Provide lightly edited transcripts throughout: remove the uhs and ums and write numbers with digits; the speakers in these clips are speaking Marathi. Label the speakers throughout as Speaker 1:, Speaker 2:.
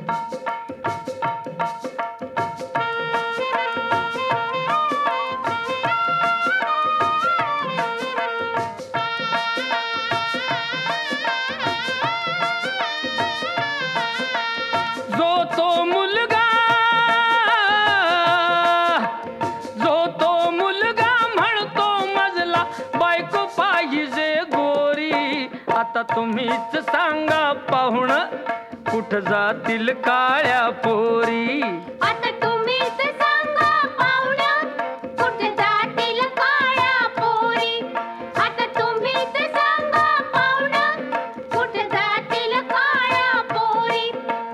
Speaker 1: आता तुम्हीच सांगा पाहुण कुठं जातील काळ्या पोरी.
Speaker 2: आता तुम्हीच सांगा पाहुण कुठं जातील काळ्या पोरी. आता तुम्हीच सांगा पाहुण कुठं जातील काळ्या पोरी.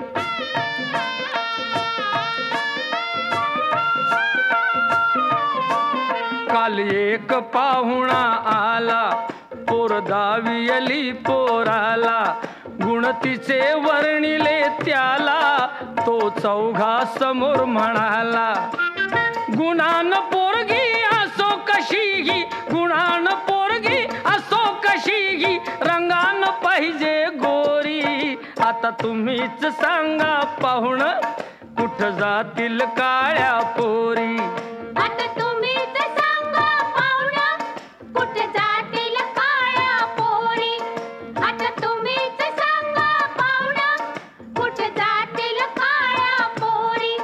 Speaker 1: काल एक पाहुणा आला पोर दावियली पोराला. गुण तिचे वर्णिले त्याला तो चौघा समोर म्हणाला. गुणान पोरगी असो कशीही, गुणान पोरगी असो कशीही, रंगान पाहिजे गोरी. आता तुम्हीच सांगा पाहुण कुठं जातील काळ्या पोरी.
Speaker 2: आता तुम्हीच सांगा पाहुण कुठं जातील काळ्या पोरी. आता तुम्हीच सांगा पाहुण कुठं जातील काळ्या पोरी.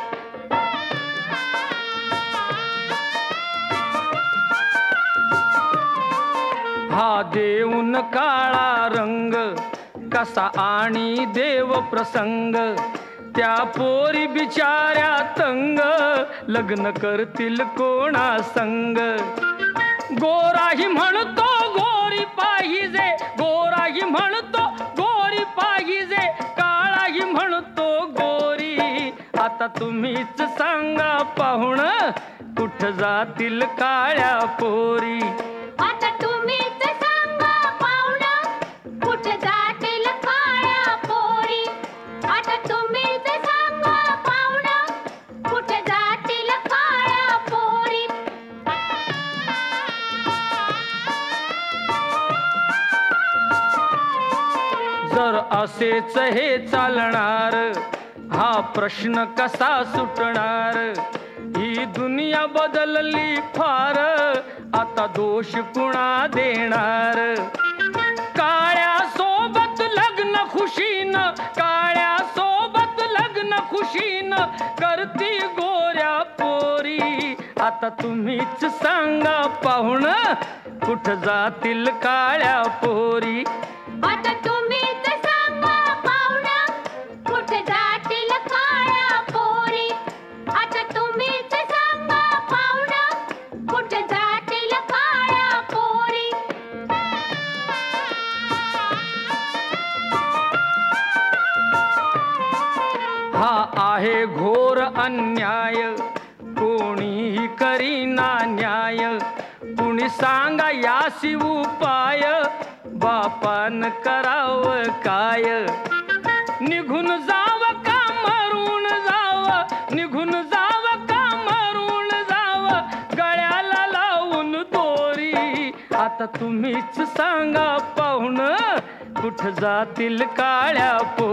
Speaker 1: हा देऊन काळा रंग कसा आणि देव प्रसंग. त्या पोरी बिचाऱ्या तंग लग्न करतील कोणा संग. गोराही म्हणतो गोरी पाहिजे, गोराही म्हणतो गोरी पाहिजे, काळाही म्हणतो गोरी. आता तुम्हीच सांगा पाहुण कुठं जातील काळ्या पोरी.
Speaker 2: आता तुम्हीच सांगा पाहुण कुठं जातील काळ्या पोरी. आता तुम्हीच सांगा पाहुण कुठं जातील काळ्या पोरी.
Speaker 1: जर असेच हे चालणार हा प्रश्न कसा सुटणार. ही दुनिया बदलली फार आता दोष कुणा देणार. काळ्या सोबत लग्न खुशीन, काळ्या सोबत लग्न खुशीन करती गोऱ्या पोरी. आता तुम्हीच सांगा पाहुण कुठं जातील काळ्या पोरी.
Speaker 2: आता तुम्हीच सांगा पाहुण कुठं जातील काळ्या पोरी. आता तुम्हीच सांगा पाहुण कुठं जातील काळ्या पोरी.
Speaker 1: हा आहे घोर अन्याय कोणीही करीना न्याय. कुणी सांगा यासी उपाय बापान करावं काय. निघून जाव का मरून जाव, निघून जाव का मरून जाव, गळ्याला लावून दोरी. आता तुम्हीच सांगा पाहुण कुठं जातील काळ्या पोरी.